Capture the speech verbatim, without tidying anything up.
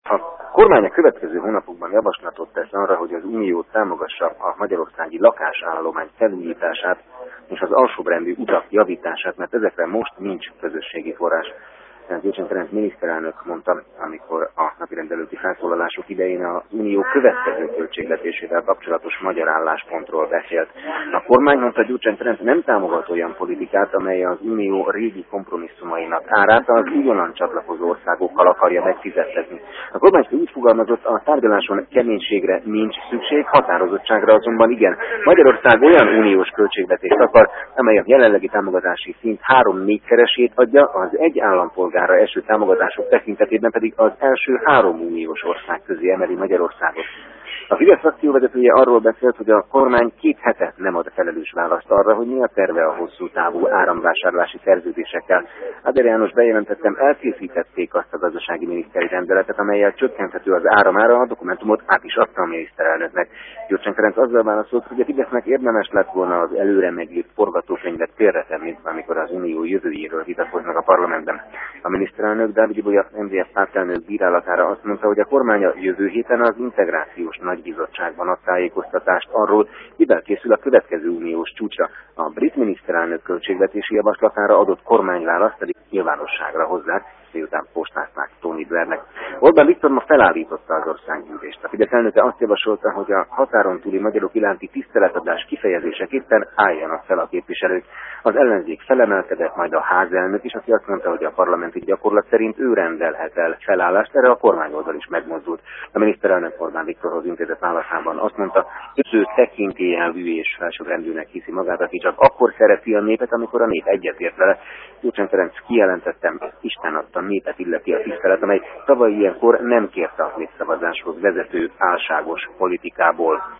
A kormány a következő hónapokban javaslatot tesz arra, hogy az Unió támogassa a magyarországi lakásállomány felújítását és az alsóbrendű utak javítását, mert ezekre most nincs közösségi forrás. Gyurcsány Ferenc miniszterelnök mondta, amikor a napirendelőtti felszólalások idején az Unió következő költségvetésével kapcsolatos magyar álláspontról beszélt. A kormány, mondta Gyurcsány Ferenc, nem támogat olyan politikát, amely az Unió régi kompromisszumainak árát az újonnan csatlakozó országokkal akarja megfizettetni. A kormány úgy fogalmazott, a tárgyaláson keménységre nincs szükség, határozottságra azonban igen. Magyarország olyan uniós költségvetést akar, amely a jelenlegi támogatási szint három-négyszeresét adja, az egy állampolgár eső támogatások tekintetében pedig az első három uniós ország közé emeli Magyarországot. A Fidesz frakcióvezetője arról beszélt, hogy a kormány két hete nem ad felelős választ arra, hogy mi a terve a hosszú távú áramvásárlási szerződésekkel. Áder János bejelentettem, elkészítették azt a gazdasági miniszteri rendeletet, amellyel csökkenthető az áramára, a dokumentumot át is adta a miniszterelnöknek. Gyurcsány Ferenc azzal válaszolt, hogy a Fidesznek érdemes lett volna az előre megírt forgatókönyvet félretenni, amikor az unió jövőjéről vitatkoznak a parlamentben. A miniszterelnök Dávid Ibolya em dé ef pártelnök bírálatára azt mondta, hogy a kormány a jövő héten az integrációs nagybizottságban ad tájékoztatást arról, mivel készül a következő uniós csúcsra. A brit miniszterelnök költségvetési javaslatára adott kormányválaszt pedig nyilvánosságra hozzák, miután postázták Tony Blairnek. Orbán Viktor ma felállította az országgyűlést. A Fidesz elnöke azt javasolta, hogy a határon túli magyarok iránti tiszteletadás kifejezéseképpen álljanak fel a képviselők. Az ellenzék felemelkedett, majd a házelnök is, aki azt mondta, hogy a parlamenti gyakorlat szerint ő rendelhet el felállást, erre a kormányoldal is megmozdult. A miniszterelnök Orbán Viktorhoz intézett válaszában azt mondta, hogy ő tekintélyelvű és felsőbbrendűnek hiszi magát, aki csak akkor szereti a népet, amikor a nép egyetért vele. Gyurcsány Ferenc kijelentettem, Isten adta népet illeti a tisztelet, amely tavaly ilyenkor nem kérte a népszavazáshoz vezető álságos politikából.